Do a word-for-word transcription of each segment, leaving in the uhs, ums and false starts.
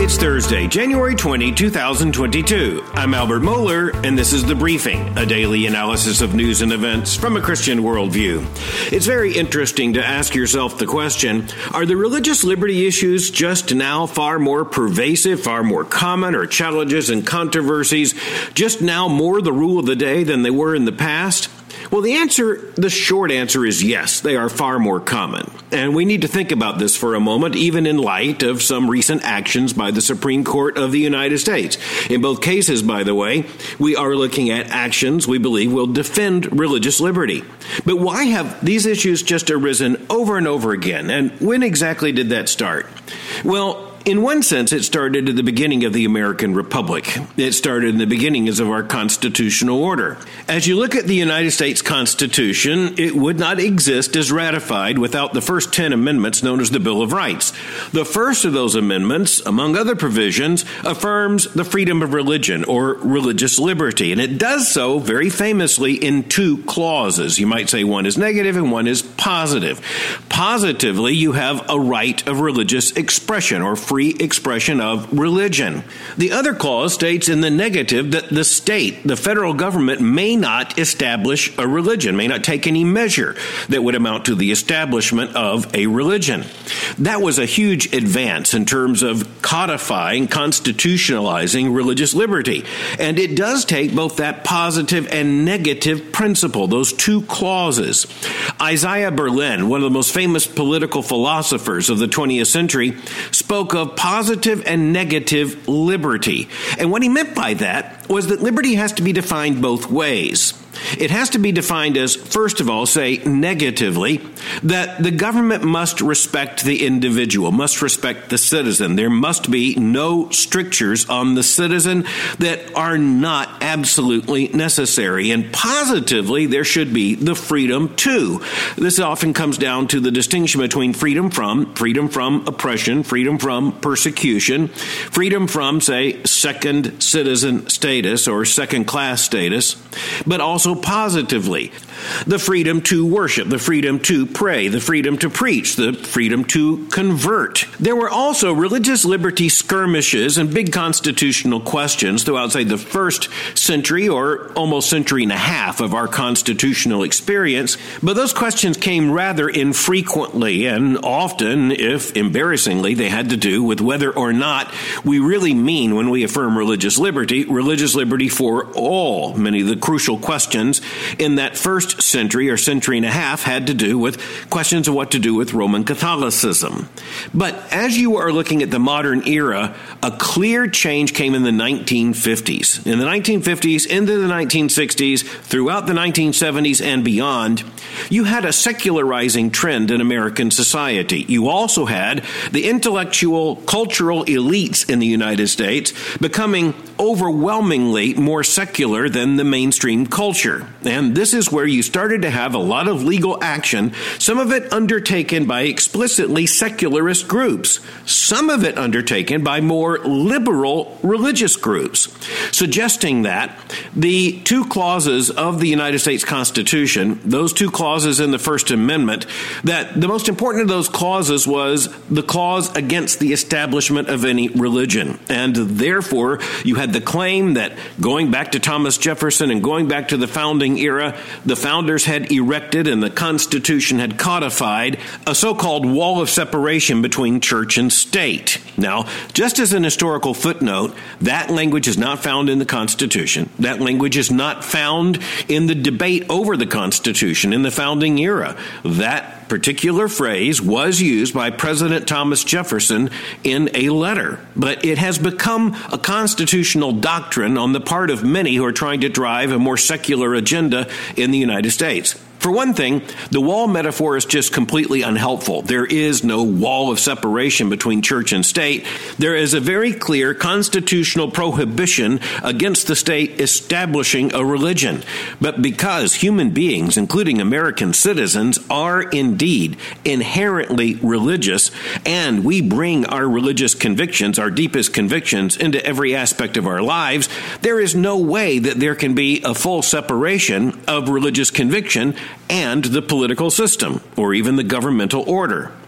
It's Thursday, January twentieth, twenty twenty-two. I'm Albert Mohler, and this is The Briefing, a daily analysis of news and events from a Christian worldview. It's very interesting to ask yourself the question, are the religious liberty issues just now far more pervasive, far more common, or challenges and controversies just now more the rule of the day than they were in the past? Well, the answer, the short answer is yes, they are far more common. And we need to think about this for a moment, even in light of some recent actions by the Supreme Court of the United States. In both cases, by the way, we are looking at actions we believe will defend religious liberty. But why have these issues just arisen over and over again? And when exactly did that start? Well, in one sense, it started at the beginning of the American Republic. It started in the beginnings of our constitutional order. As you look at the United States Constitution, it would not exist as ratified without the first ten amendments known as the Bill of Rights. The first of those amendments, among other provisions, affirms the freedom of religion or religious liberty, and it does so very famously in two clauses. You might say one is negative and one is positive. Positively, you have a right of religious expression or freedom free expression of religion. The other clause states in the negative that the state, the federal government, may not establish a religion, may not take any measure that would amount to the establishment of a religion. That was a huge advance in terms of codifying, constitutionalizing religious liberty. And it does take both that positive and negative principle, those two clauses. Isaiah Berlin, one of the most famous political philosophers of the twentieth century, spoke of positive and negative liberty. And what he meant by that was that liberty has to be defined both ways. It has to be defined as, first of all, say negatively, that the government must respect the individual, must respect the citizen. There must be no strictures on the citizen that are not absolutely necessary. And positively, there should be the freedom to. This often comes down to the distinction between freedom from, freedom from oppression, freedom from persecution, freedom from, say, second citizen status or second-class status, but also positively, the freedom to worship, the freedom to pray, the freedom to preach, the freedom to convert. There were also religious liberty skirmishes and big constitutional questions throughout, say, the first century or almost century and a half of our constitutional experience, but those questions came rather infrequently, and often, if embarrassingly, they had to do with whether or not we really mean, when we affirm religious liberty, religious liberty for all. Many of the crucial questions in that first century or century and a half had to do with questions of what to do with Roman Catholicism. But as you are looking at the modern era, a clear change came in the nineteen fifties. In the nineteen fifties, into the nineteen sixties, throughout the nineteen seventies and beyond, you had a secularizing trend in American society. You also had the intellectual, cultural elites in the United States becoming overwhelmingly more secular than the mainstream culture. And this is where you started to have a lot of legal action, some of it undertaken by explicitly secularist groups, some of it undertaken by more liberal religious groups, suggesting that the two clauses of the United States Constitution, those two clauses in the First Amendment, that the most important of those clauses was the clause against the establishment of any religion. And therefore, you had the claim that going back to Thomas Jefferson and going back to the founding era, the founders had erected and the Constitution had codified a so-called wall of separation between church and state. Now, just as an historical footnote, that language is not found in the Constitution. That language is not found in the debate over the Constitution in the founding era. That particular phrase was used by President Thomas Jefferson in a letter, but it has become a constitutional doctrine on the part of many who are trying to drive a more secular agenda in the United States. For one thing, the wall metaphor is just completely unhelpful. There is no wall of separation between church and state. There is a very clear constitutional prohibition against the state establishing a religion. But because human beings, including American citizens, are indeed inherently religious, and we bring our religious convictions, our deepest convictions, into every aspect of our lives, there is no way that there can be a full separation of religious conviction and the political system, or even the governmental order.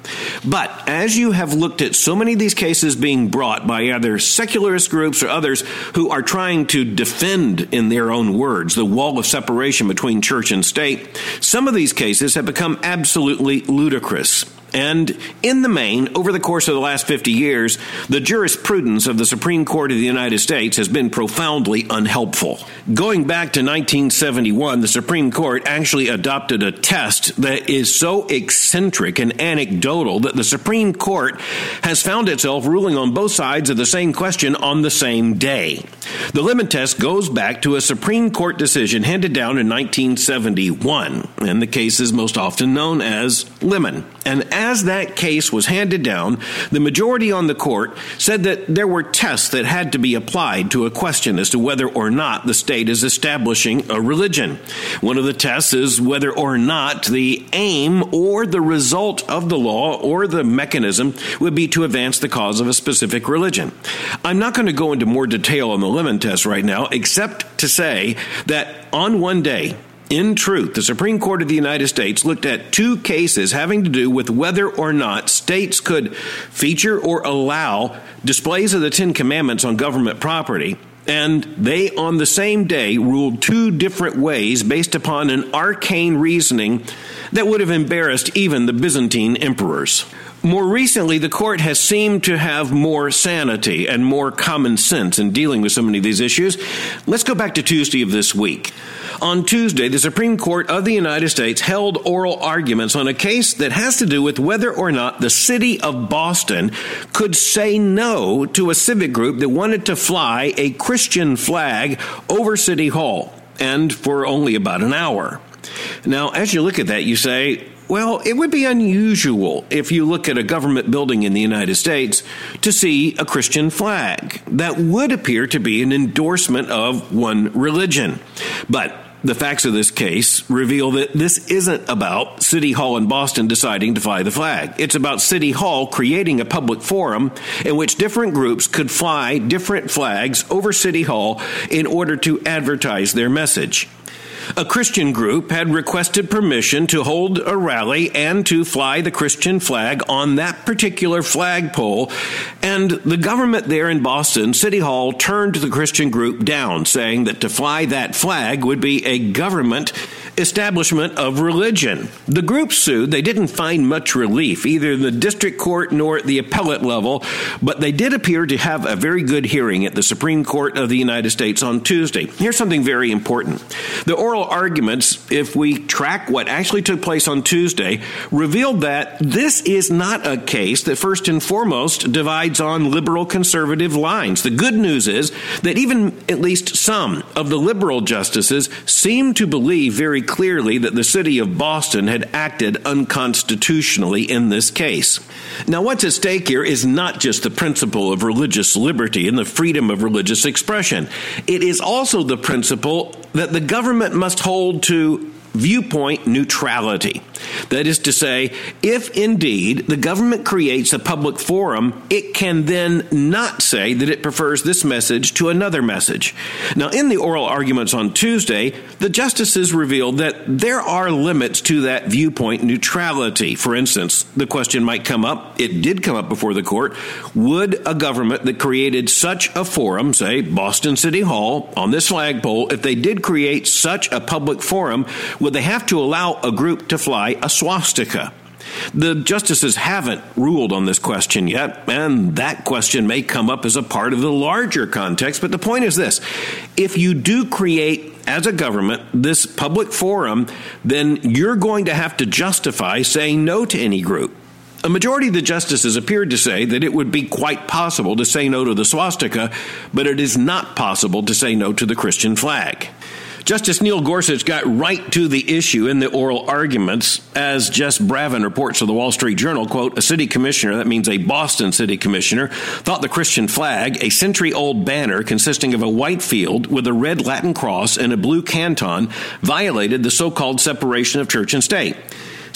But as you have looked at so many of these cases being brought by either secularist groups or others who are trying to defend, in their own words, the wall of separation between church and state, some of these cases have become absolutely ludicrous. And in the main, over the course of the last fifty years, the jurisprudence of the Supreme Court of the United States has been profoundly unhelpful. Going back to nineteen seventy-one, the Supreme Court actually adopted a test that is so eccentric and anecdotal that the Supreme Court has found itself ruling on both sides of the same question on the same day. The Lemon test goes back to a Supreme Court decision handed down in nineteen seventy-one, and the case is most often known as Lemon. And as that case was handed down, the majority on the court said that there were tests that had to be applied to a question as to whether or not the state is establishing a religion. One of the tests is whether or not the aim or the result of the law or the mechanism would be to advance the cause of a specific religion. I'm not going to go into more detail on the Lemon test right now, except to say that on one day, in truth, the Supreme Court of the United States looked at two cases having to do with whether or not states could feature or allow displays of the Ten Commandments on government property, and they, on the same day, ruled two different ways based upon an arcane reasoning that would have embarrassed even the Byzantine emperors. More recently, the court has seemed to have more sanity and more common sense in dealing with so many of these issues. Let's go back to Tuesday of this week. On Tuesday, the Supreme Court of the United States held oral arguments on a case that has to do with whether or not the city of Boston could say no to a civic group that wanted to fly a Christian flag over City Hall, and for only about an hour. Now, as you look at that, you say, well, it would be unusual if you look at a government building in the United States to see a Christian flag. That would appear to be an endorsement of one religion. But the facts of this case reveal that this isn't about City Hall in Boston deciding to fly the flag. It's about City Hall creating a public forum in which different groups could fly different flags over City Hall in order to advertise their message. A Christian group had requested permission to hold a rally and to fly the Christian flag on that particular flagpole, and the government there in Boston, City Hall, turned the Christian group down, saying that to fly that flag would be a government establishment of religion. The group sued. They didn't find much relief, either in the district court nor at the appellate level, but they did appear to have a very good hearing at the Supreme Court of the United States on Tuesday. Here's something very important. The oral arguments, if we track what actually took place on Tuesday, revealed that this is not a case that first and foremost divides on liberal conservative lines. The good news is that even at least some of the liberal justices seem to believe very clearly that the city of Boston had acted unconstitutionally in this case. Now, what's at stake here is not just the principle of religious liberty and the freedom of religious expression. It is also the principle that the government must hold to viewpoint neutrality. That is to say, if indeed the government creates a public forum, it can then not say that it prefers this message to another message. Now, in the oral arguments on Tuesday, the justices revealed that there are limits to that viewpoint neutrality. For instance, the question might come up, it did come up before the court, would a government that created such a forum, say Boston City Hall, on this flagpole, if they did create such a public forum, would they have to allow a group to fly a swastika? The justices haven't ruled on this question yet, and that question may come up as a part of the larger context. But the point is this: if you do create, as a government, this public forum, then you're going to have to justify saying no to any group. A majority of the justices appeared to say that it would be quite possible to say no to the swastika, but it is not possible to say no to the Christian flag. Justice Neil Gorsuch got right to the issue in the oral arguments, as Jess Bravin reports to the Wall Street Journal, quote, a city commissioner, that means a Boston city commissioner, thought the Christian flag, a century-old banner consisting of a white field with a red Latin cross and a blue canton, violated the so-called separation of church and state.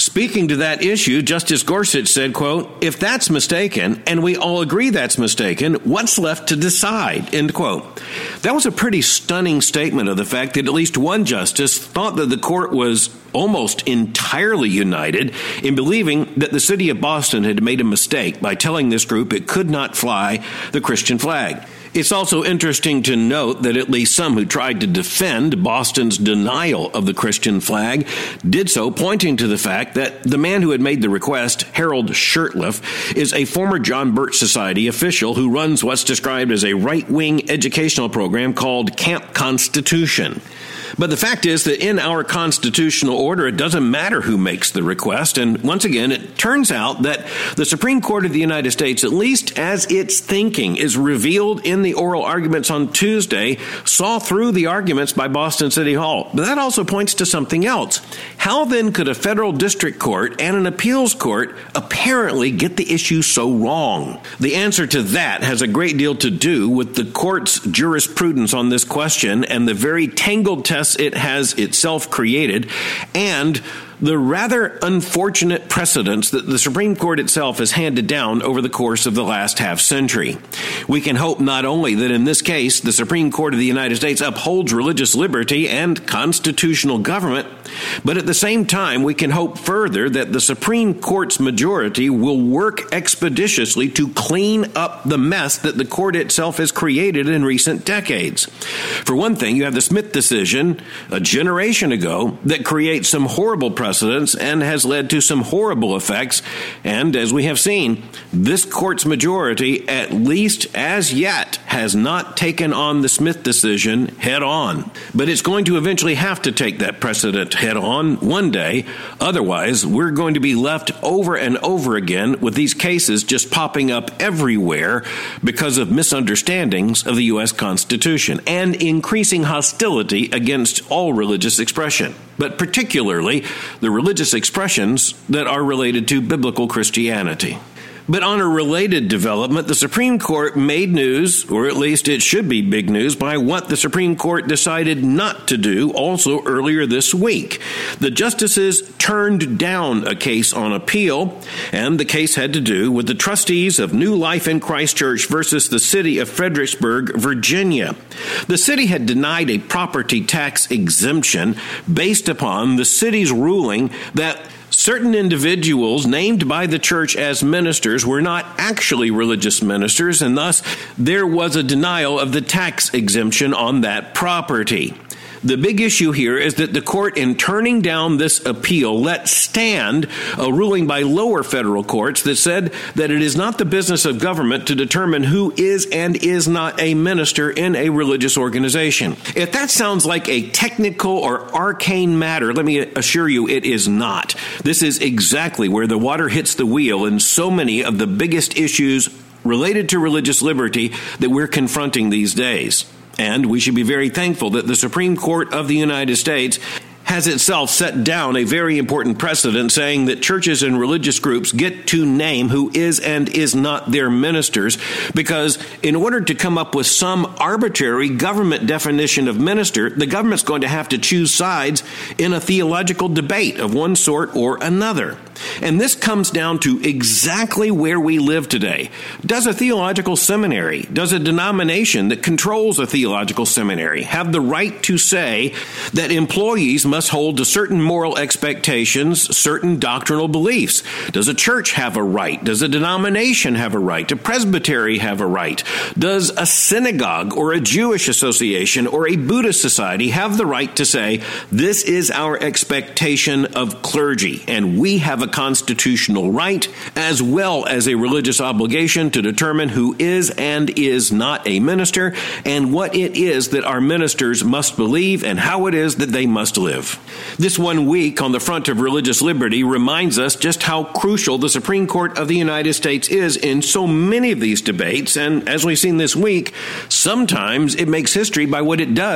Speaking to that issue, Justice Gorsuch said, quote, "If that's mistaken, and we all agree that's mistaken, what's left to decide?" End quote. That was a pretty stunning statement of the fact that at least one justice thought that the court was almost entirely united in believing that the city of Boston had made a mistake by telling this group it could not fly the Christian flag. It's also interesting to note that at least some who tried to defend Boston's denial of the Christian flag did so, pointing to the fact that the man who had made the request, Harold Shurtleff, is a former John Birch Society official who runs what's described as a right-wing educational program called Camp Constitution. But the fact is that in our constitutional order, it doesn't matter who makes the request. And once again, it turns out that the Supreme Court of the United States, at least as its thinking is revealed in the oral arguments on Tuesday, saw through the arguments by Boston City Hall. But that also points to something else. How then could a federal district court and an appeals court apparently get the issue so wrong? The answer to that has a great deal to do with the court's jurisprudence on this question and the very tangled test it has itself created, and the rather unfortunate precedents that the Supreme Court itself has handed down over the course of the last half century. We can hope not only that in this case the Supreme Court of the United States upholds religious liberty and constitutional government, but at the same time we can hope further that the Supreme Court's majority will work expeditiously to clean up the mess that the court itself has created in recent decades. For one thing, you have the Smith decision a generation ago that creates some horrible precedents and has led to some horrible effects. And as we have seen, this court's majority, at least as yet, has not taken on the Smith decision head on. But it's going to eventually have to take that precedent head on one day. Otherwise, we're going to be left over and over again with these cases just popping up everywhere because of misunderstandings of the U S Constitution and increasing hostility against all religious expression, but particularly the religious expressions that are related to biblical Christianity. But on a related development, the Supreme Court made news, or at least it should be big news, by what the Supreme Court decided not to do also earlier this week. The justices turned down a case on appeal, and the case had to do with the trustees of New Life in Christ Church versus the city of Fredericksburg, Virginia. The city had denied a property tax exemption based upon the city's ruling that certain individuals named by the church as ministers were not actually religious ministers, and thus there was a denial of the tax exemption on that property. The big issue here is that the court, in turning down this appeal, let stand a ruling by lower federal courts that said that it is not the business of government to determine who is and is not a minister in a religious organization. If that sounds like a technical or arcane matter, let me assure you it is not. This is exactly where the water hits the wheel in so many of the biggest issues related to religious liberty that we're confronting these days. And we should be very thankful that the Supreme Court of the United States has itself set down a very important precedent saying that churches and religious groups get to name who is and is not their ministers, because in order to come up with some arbitrary government definition of minister, the government's going to have to choose sides in a theological debate of one sort or another. And this comes down to exactly where we live today. Does a theological seminary, does a denomination that controls a theological seminary have the right to say that employees must hold to certain moral expectations, certain doctrinal beliefs? Does a church have a right? Does a denomination have a right? Does a presbytery have a right? Does a synagogue or a Jewish association or a Buddhist society have the right to say, this is our expectation of clergy, and we have a constitutional right as well as a religious obligation to determine who is and is not a minister and what it is that our ministers must believe and how it is that they must live. This one week on the front of religious liberty reminds us just how crucial the Supreme Court of the United States is in so many of these debates, and as we've seen this week, sometimes it makes history by what it does,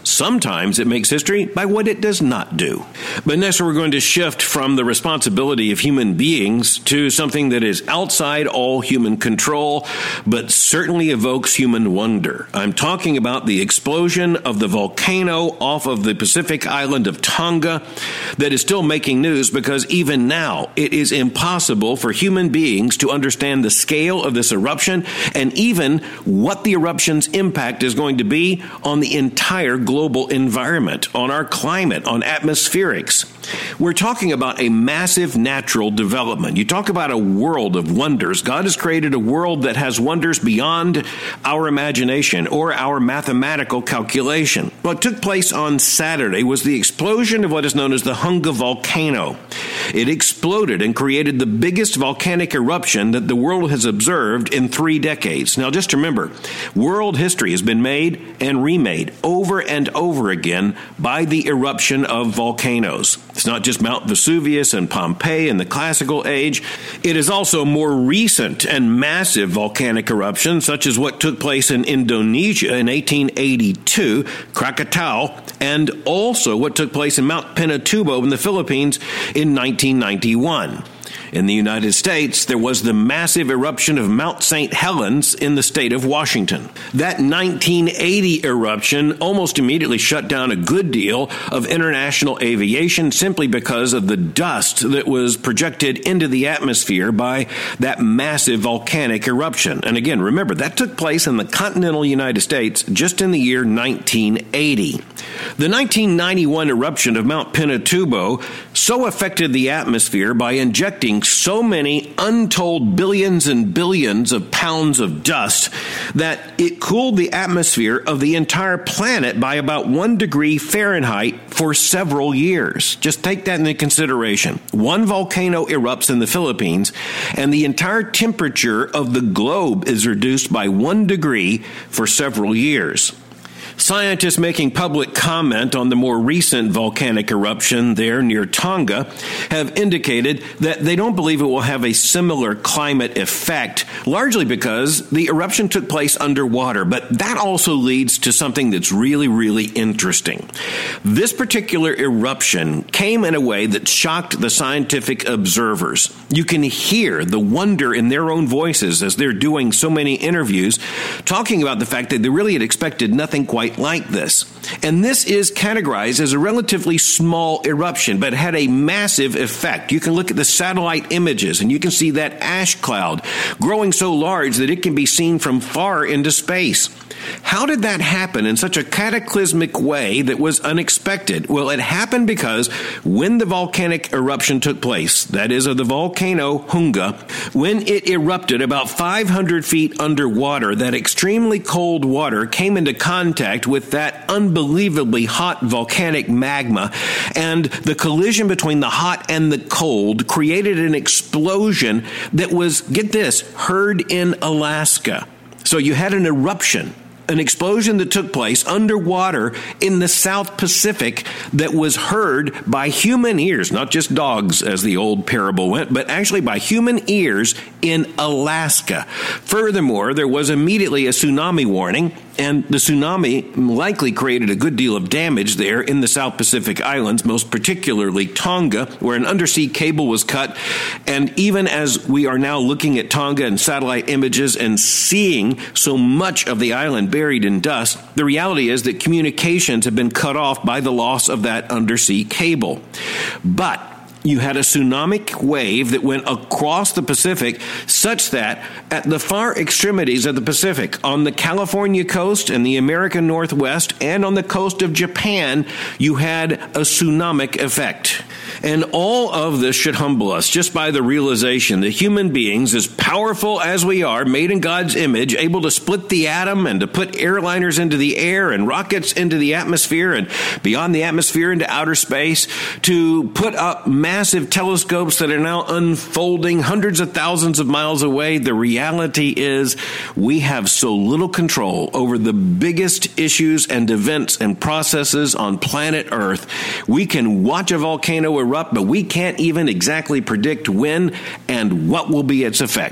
Sometimes it makes history by what it does not do. But next, we're going to shift from the responsibility of human beings to something that is outside all human control, but certainly evokes human wonder. I'm talking about the explosion of the volcano off of the Pacific island of Tonga that is still making news because even now it is impossible for human beings to understand the scale of this eruption and even what the eruption's impact is going to be on the entire global global environment, on our climate, on atmospherics. We're talking about a massive natural development. You talk about a world of wonders. God has created a world that has wonders beyond our imagination or our mathematical calculation. What took place on Saturday was the explosion of what is known as the Hunga volcano. It exploded and created the biggest volcanic eruption that the world has observed in three decades. Now, just remember, world history has been made and remade over and over again by the eruption of volcanoes. It's not just Mount Vesuvius and Pompeii in the classical age. It is also more recent and massive volcanic eruptions, such as what took place in Indonesia in eighteen eighty-two, Krakatau, and also what took place in Mount Pinatubo in the Philippines in nineteen ninety-one. In the United States, there was the massive eruption of Mount Saint Helens in the state of Washington. That nineteen eighty eruption almost immediately shut down a good deal of international aviation simply because of the dust that was projected into the atmosphere by that massive volcanic eruption. And again, remember, that took place in the continental United States just in the year nineteen eighty. The nineteen ninety-one eruption of Mount Pinatubo so affected the atmosphere by injecting so many untold billions and billions of pounds of dust that it cooled the atmosphere of the entire planet by about one degree Fahrenheit for several years. Just take that into consideration. One volcano erupts in the Philippines, and the entire temperature of the globe is reduced by one degree for several years. Scientists making public comment on the more recent volcanic eruption there near Tonga have indicated that they don't believe it will have a similar climate effect, largely because the eruption took place underwater. But that also leads to something that's really, really interesting. This particular eruption came in a way that shocked the scientific observers. You can hear the wonder in their own voices as they're doing so many interviews, talking about the fact that they really had expected nothing quite like this. And this is categorized as a relatively small eruption, but had a massive effect. You can look at the satellite images and you can see that ash cloud growing so large that it can be seen from far into space. How did that happen in such a cataclysmic way that was unexpected? Well, it happened because when the volcanic eruption took place, that is of the volcano Hunga, when it erupted about five hundred feet underwater, that extremely cold water came into contact with that unbelievably hot volcanic magma, and the collision between the hot and the cold created an explosion that was, get this, heard in Alaska. So you had an eruption, an explosion that took place underwater in the South Pacific that was heard by human ears, not just dogs as the old parable went, but actually by human ears in Alaska. Furthermore, there was immediately a tsunami warning, and the tsunami likely created a good deal of damage there in the South Pacific Islands, most particularly Tonga, where an undersea cable was cut. And even as we are now looking at Tonga and satellite images and seeing so much of the island buried in dust, the reality is that communications have been cut off by the loss of that undersea cable. But you had a tsunamic wave that went across the Pacific such that at the far extremities of the Pacific, on the California coast and the American Northwest and on the coast of Japan, you had a tsunamic effect. And all of this should humble us just by the realization that human beings, as powerful as we are, made in God's image, able to split the atom and to put airliners into the air and rockets into the atmosphere and beyond the atmosphere into outer space, to put up massive telescopes that are now unfolding hundreds of thousands of miles away. The reality is we have so little control over the biggest issues and events and processes on planet Earth. We can watch a volcano erupt, but we can't even exactly predict when and what will be its effect.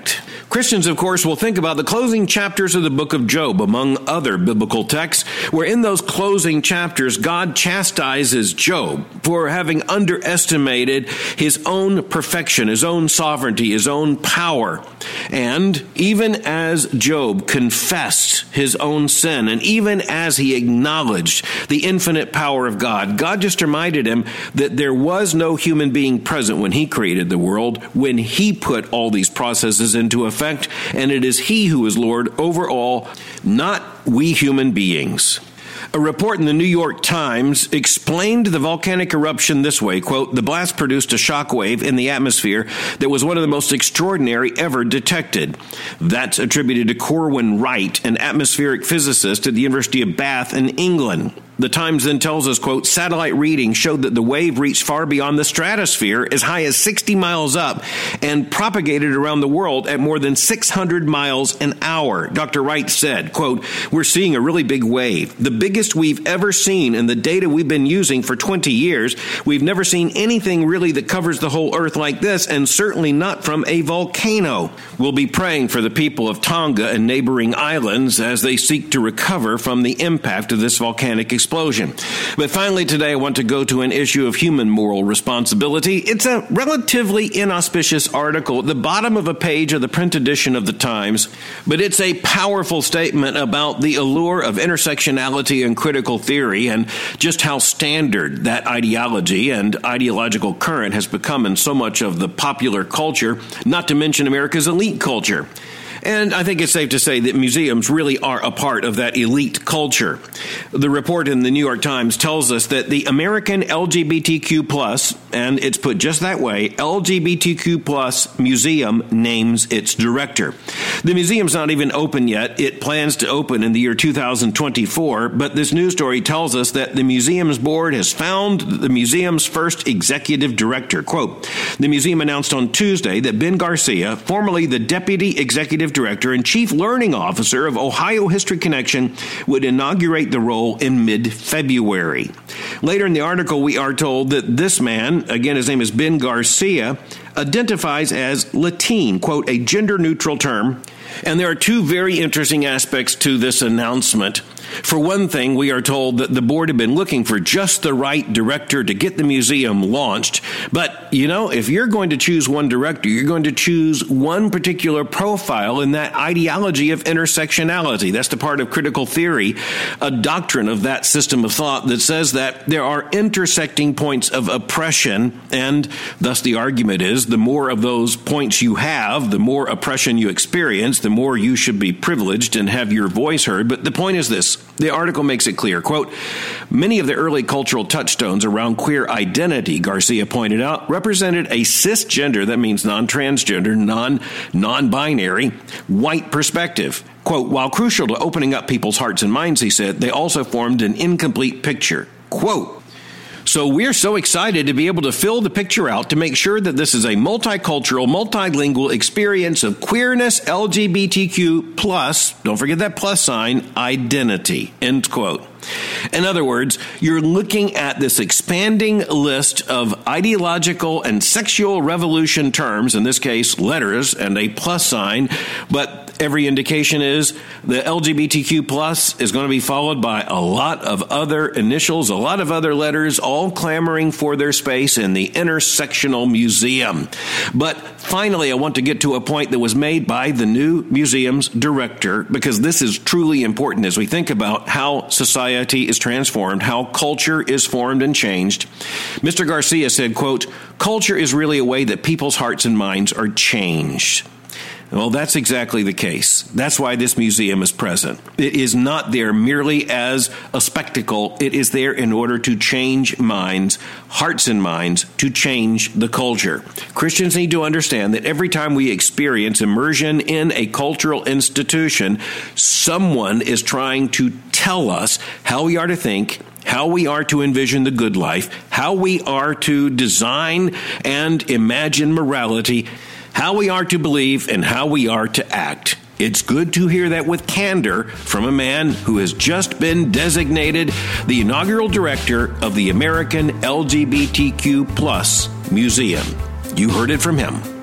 Christians, of course, will think about the closing chapters of the book of Job, among other biblical texts, where in those closing chapters, God chastises Job for having underestimated his own perfection, his own sovereignty, his own power. And even as Job confessed his own sin, and even as he acknowledged the infinite power of God, God just reminded him that there was no human being present when he created the world, when he put all these processes into effect. And it is he who is Lord over all, not we human beings. A report in the New York Times explained the volcanic eruption this way, quote, "The blast produced a shockwave in the atmosphere that was one of the most extraordinary ever detected." That's attributed to Corwin Wright, an atmospheric physicist at the University of Bath in England. The Times then tells us, quote, "Satellite readings showed that the wave reached far beyond the stratosphere, as high as sixty miles up, and propagated around the world at more than six hundred miles an hour. Doctor Wright said, quote, "We're seeing a really big wave, the biggest we've ever seen in the data we've been using for twenty years. We've never seen anything really that covers the whole earth like this, and certainly not from a volcano." We'll be praying for the people of Tonga and neighboring islands as they seek to recover from the impact of this volcanic explosion. Explosion. But finally today, I want to go to an issue of human moral responsibility. It's a relatively inauspicious article at the bottom of a page of the print edition of the Times, but it's a powerful statement about the allure of intersectionality and critical theory and just how standard that ideology and ideological current has become in so much of the popular culture, not to mention America's elite culture. And I think it's safe to say that museums really are a part of that elite culture. The report in the New York Times tells us that the American L G B T Q plus, and it's put just that way, L G B T Q plus Museum names its director. The museum's not even open yet. It plans to open in the year two thousand twenty-four, but this news story tells us that the museum's board has found the museum's first executive director. Quote, "The museum announced on Tuesday that Ben Garcia, formerly the deputy executive director and chief learning officer of Ohio History Connection, would inaugurate the role in mid-February." Later in the article, we are told that this man, again, his name is Ben Garcia, identifies as Latin, quote, "a gender-neutral term." And there are two very interesting aspects to this announcement. For one thing, we are told that the board had been looking for just the right director to get the museum launched. But, you know, if you're going to choose one director, you're going to choose one particular profile in that ideology of intersectionality. That's the part of critical theory, a doctrine of that system of thought that says that there are intersecting points of oppression, and thus the argument is the more of those points you have, the more oppression you experience, the more you should be privileged and have your voice heard. But the point is this. The article makes it clear, quote, "Many of the early cultural touchstones around queer identity," Garcia pointed out, "represented a cisgender," that means non-transgender, non, non-binary, white perspective. Quote, "While crucial to opening up people's hearts and minds," he said, "they also formed an incomplete picture." Quote, "So we're so excited to be able to fill the picture out to make sure that this is a multicultural, multilingual experience of queerness, L G B T Q plus, don't forget that plus sign, identity," end quote. In other words, you're looking at this expanding list of ideological and sexual revolution terms, in this case, letters and a plus sign, but every indication is the L G B T Q plus is going to be followed by a lot of other initials, a lot of other letters, all clamoring for their space in the intersectional museum. But finally, I want to get to a point that was made by the new museum's director, because this is truly important as we think about how society is transformed, how culture is formed and changed. Mister Garcia said, quote, "Culture is really a way that people's hearts and minds are changed." Well, that's exactly the case. That's why this museum is present. It is not there merely as a spectacle. It is there in order to change minds, hearts and minds, to change the culture. Christians need to understand that every time we experience immersion in a cultural institution, someone is trying to tell us how we are to think, how we are to envision the good life, how we are to design and imagine morality, how we are to believe, and how we are to act. It's good to hear that with candor from a man who has just been designated the inaugural director of the American L G B T Q plus Museum. You heard it from him.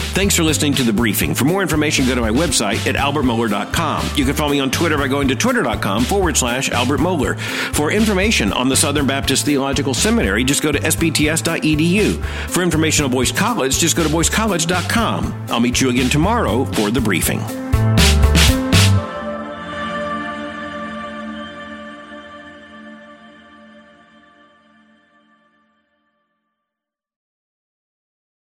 Thanks for listening to The Briefing. For more information, go to my website at albert mohler dot com. You can follow me on Twitter by going to twitter.com forward slash Albert Mohler. For information on the Southern Baptist Theological Seminary, just go to s b t s dot e d u. For information on Boyce College, just go to boyce college dot com. I'll meet you again tomorrow for The Briefing.